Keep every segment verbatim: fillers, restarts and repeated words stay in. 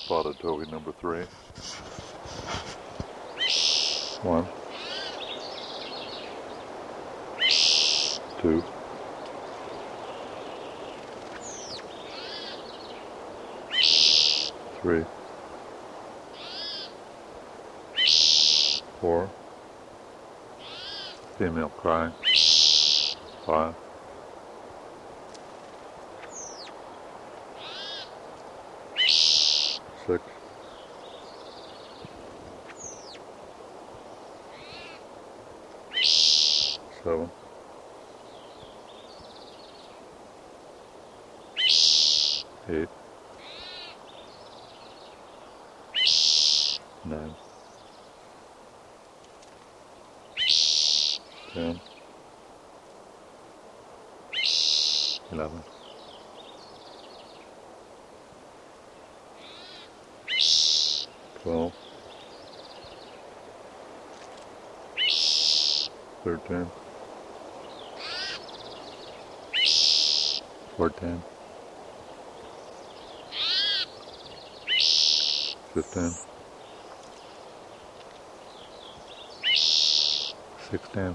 spotted towhee number three. One. Two. Three. Four. Female crying. Five. Six. Seven. Eight. Nine. Ten. Eleven. Twelve. Thirteen. Fourteen. Fifteen. Sixteen.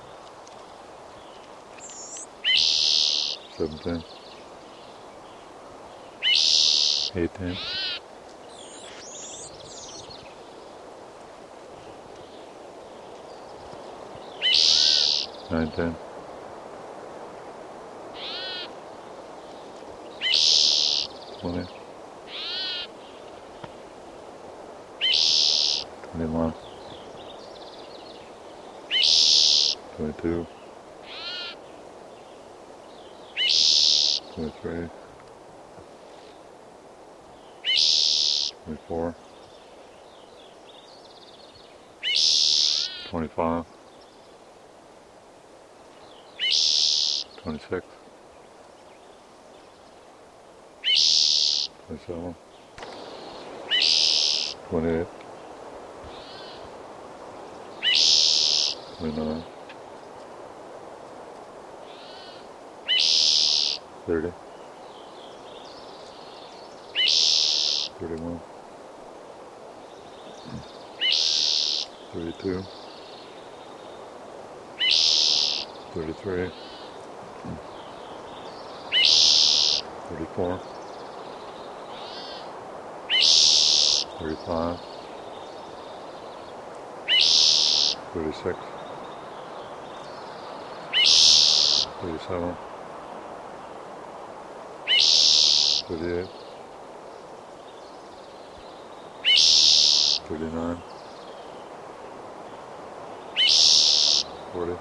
Seventeen. Eighteen. Nineteen. Twenty. Twenty-one. Twenty-two. Twenty-three. Twenty-four. Twenty-five. Twenty-six. Twenty-seven. Twenty-eight. Twenty-nine. Thirty. Thirty-one. Thirty-two. Thirty-three. Thirty-four. Thirty-five. Thirty-six. Thirty-seven. Thirty-eight. Thirty-nine. Forty.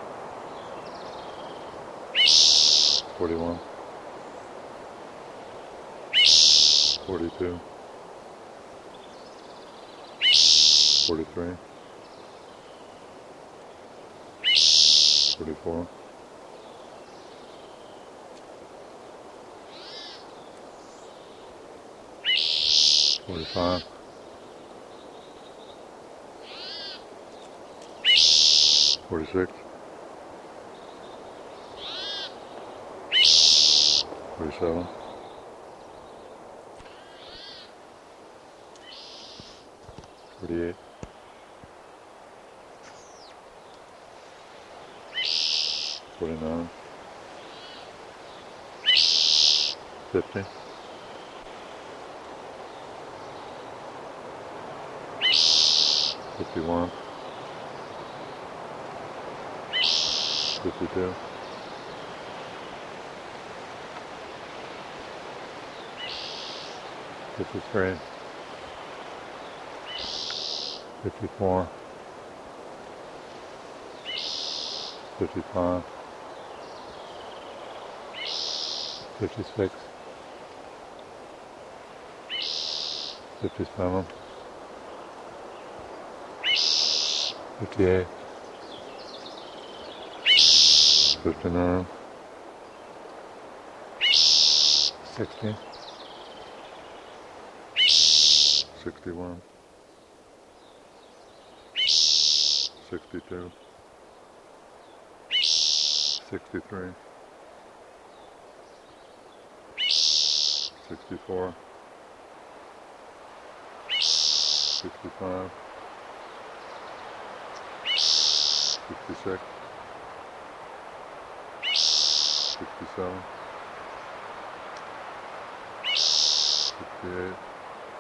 Forty-one. Forty-two. Forty-three. Forty-four. Forty-five. Forty-six. Forty-seven. Forty-eight. Forty-nine. Fifty. Fifty-one. Fifty-two. Fifty-three. Fifty-four. Fifty-five. Fifty-six. Fifty-seven. Fifty-eight. Fifty-nine. Sixty. Sixty-one. Sixty-two. Sixty-three. Sixty-four. sixty-five, sixty-six, sixty-seven, sixty-eight,